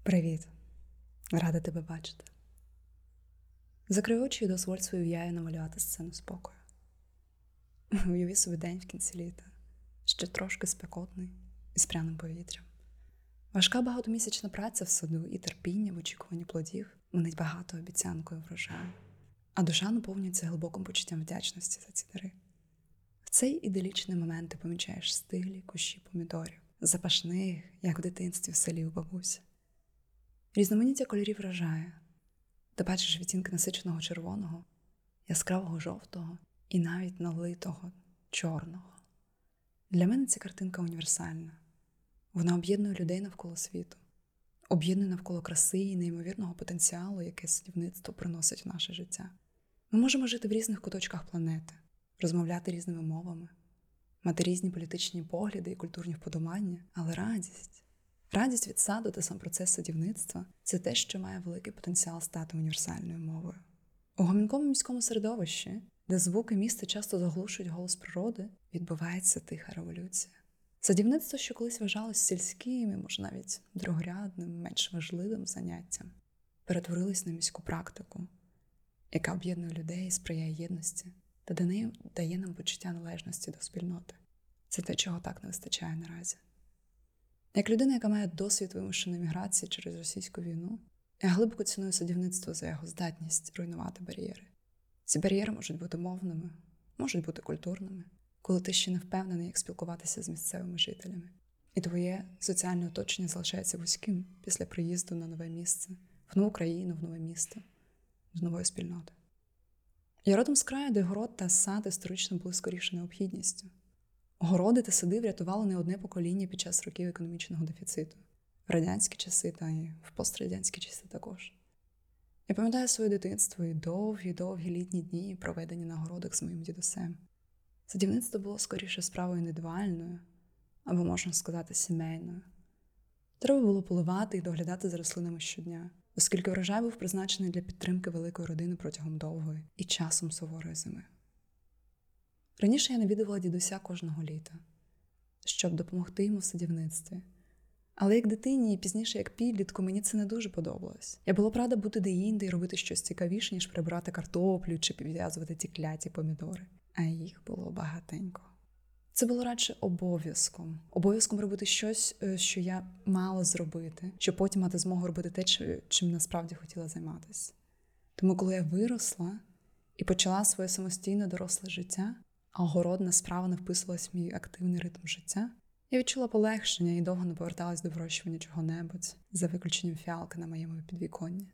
Привіт, рада тебе бачити. Закрий очі і дозволь свою уяві намалювати сцену спокою. Уяви собі день в кінці літа, ще трошки спекотний і з пряним повітрям. Важка багатомісячна праця в саду і терпіння в очікуванні плодів манить багато обіцянкою врожаю, а душа наповнюється глибоким почуттям вдячності за ці дари. В цей іделічний момент ти помічаєш стиглі кущі помідорів, запашних, як в дитинстві в селі у бабусі. Різноманіття кольорів вражає. Ти бачиш відтінки насиченого червоного, яскравого жовтого і навіть налитого чорного. Для мене ця картинка універсальна. Вона об'єднує людей навколо світу, об'єднує навколо краси і неймовірного потенціалу, яке садівництво приносить в наше життя. Ми можемо жити в різних куточках планети, розмовляти різними мовами, мати різні політичні погляди і культурні вподобання, але радість від саду та сам процес садівництва – це те, що має великий потенціал стати універсальною мовою. У гомінковому міському середовищі, де звуки міста часто заглушують голос природи, відбувається тиха революція. Садівництво, що колись вважалось сільським і, може, навіть другорядним, менш важливим заняттям, перетворилось на міську практику, яка об'єднує людей, сприяє єдності та дає нам почуття належності до спільноти. Це те, чого так не вистачає наразі. Як людина, яка має досвід вимушеної міграції через російську війну, я глибоко ціную садівництво за його здатність руйнувати бар'єри. Ці бар'єри можуть бути мовними, можуть бути культурними, коли ти ще не впевнений, як спілкуватися з місцевими жителями. І твоє соціальне оточення залишається вузьким після приїзду на нове місце, в нову країну, в нове місто, з нової спільноти. Я родом з краю, де город та сад історично були скоріше необхідністю. Городи та сади врятували не одне покоління під час років економічного дефіциту. В радянські часи та й в пострадянські часи також. Я пам'ятаю своє дитинство і довгі літні дні, проведені на городах з моїм дідусем. Садівництво було скоріше справою індивідуальною, або, можна сказати, сімейною. Треба було поливати і доглядати за рослинами щодня, оскільки врожай був призначений для підтримки великої родини протягом довгої і часом суворої зими. Раніше я навідувала дідуся кожного літа, щоб допомогти йому в садівництві. Але як дитині і пізніше як підлітку мені це не дуже подобалось. Я була б рада бути де-інде і робити щось цікавіше, ніж прибирати картоплю чи підв'язувати ті кляті помідори. А їх було багатенько. Це було радше обов'язком. Обов'язком робити щось, що я мала зробити, щоб потім мати змогу робити те, чим насправді хотіла займатися. Тому коли я виросла і почала своє самостійне доросле життя, а огородна справа не вписувалась в мій активний ритм життя, я відчула полегшення і довго не поверталась до вирощування чого-небудь, за виключенням фіалки на моєму підвіконні.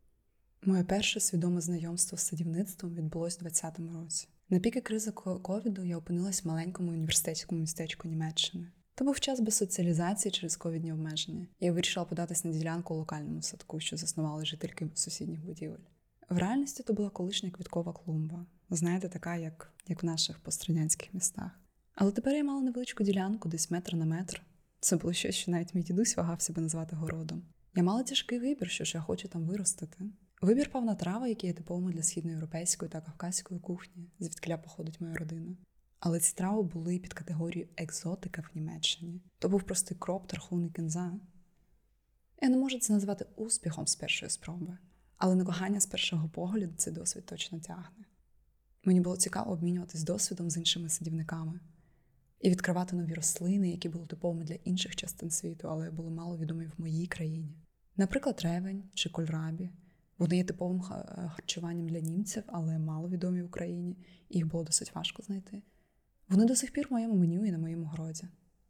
Моє перше свідоме знайомство з садівництвом відбулось у 2020 році. На піки кризи ковіду я опинилась в маленькому університетському містечку Німеччини. То був час без соціалізації через ковідні обмеження. Я вирішила податись на ділянку у локальному садку, що заснували жительки сусідніх будівель. В реальності то була колишня квіткова клумба. Знаєте, така, як в наших пострадянських містах. Але тепер я мала невеличку ділянку, десь метр на метр. Це було щось, що навіть мій дідусь вагався би назвати городом. Я мала тяжкий вибір, що ж я хочу там виростити. Вибір пав на трави, які є типовими для східноєвропейської та кавказької кухні, звідкиля походить моя родина. Але ці трави були під категорією екзотика в Німеччині. То був простий кроп, тархун і кінза. Я не можу це назвати успіхом з першої спроби, але на кохання з першого погляду цей досвід точно тягне. Мені було цікаво обмінюватись досвідом з іншими садівниками і відкривати нові рослини, які були типовими для інших частин світу, але були мало відомі в моїй країні. Наприклад, ревень чи кольрабі. Вони є типовим харчуванням для німців, але мало відомі в Україні, і їх було досить важко знайти. Вони до сих пір в моєму меню і на моєму городі.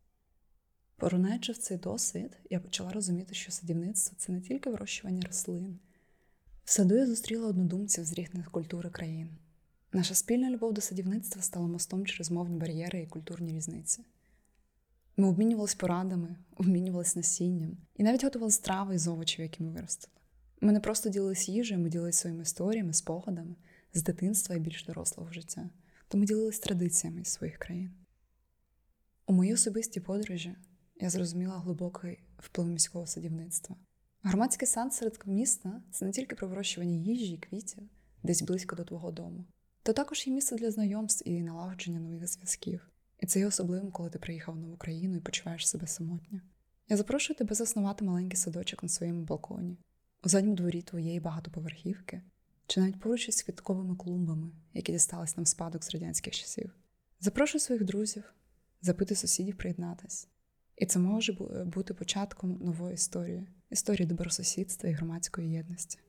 Поринаючи в цей досвід, я почала розуміти, що садівництво – це не тільки вирощування рослин. В саду я зустріла однодумців з різних культур і країн. Наша спільна любов до садівництва стала мостом через мовні бар'єри і культурні різниці. Ми обмінювалися порадами, обмінювалися насінням і навіть готували страви із овочів, які ми виростили. Ми не просто ділились їжею, ми ділилися своїми історіями, спогадами з дитинства і більш дорослого життя. Тому ділились традиціями із своїх країн. У моїй особистій подорожі я зрозуміла глибокий вплив міського садівництва. Громадський сад серед міста – це не тільки про вирощування їжі і квітів, десь близько до твого дому. То також є місце для знайомств і налагодження нових зв'язків. І це є особливим, коли ти приїхав в нову країну і почуваєш себе самотньо. Я запрошую тебе заснувати маленький садочок на своєму балконі, у задньому дворі твоєї багатоповерхівки, чи навіть поруч із квітковими клумбами, які дістались нам в спадок з радянських часів. Запрошуй своїх друзів, запитуй сусідів приєднатись. І це може бути початком нової історії добросусідства і громадської єдності.